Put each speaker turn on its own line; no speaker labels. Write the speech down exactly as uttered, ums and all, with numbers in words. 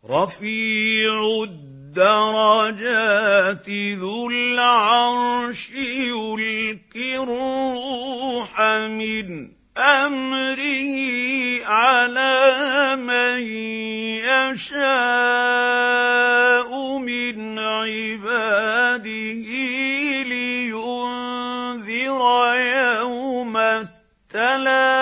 رَفِيعُ الدَّرَجَاتِ ذُو الْعَرْشِ يُلْقِي الرُّوحَ مِنْ أَمْرِهِ عَلَىٰ مَن يَشَاءُ مِنْ عِبَادِهِ لِيُنذِرَ يَوْمَ التَّلَاقِ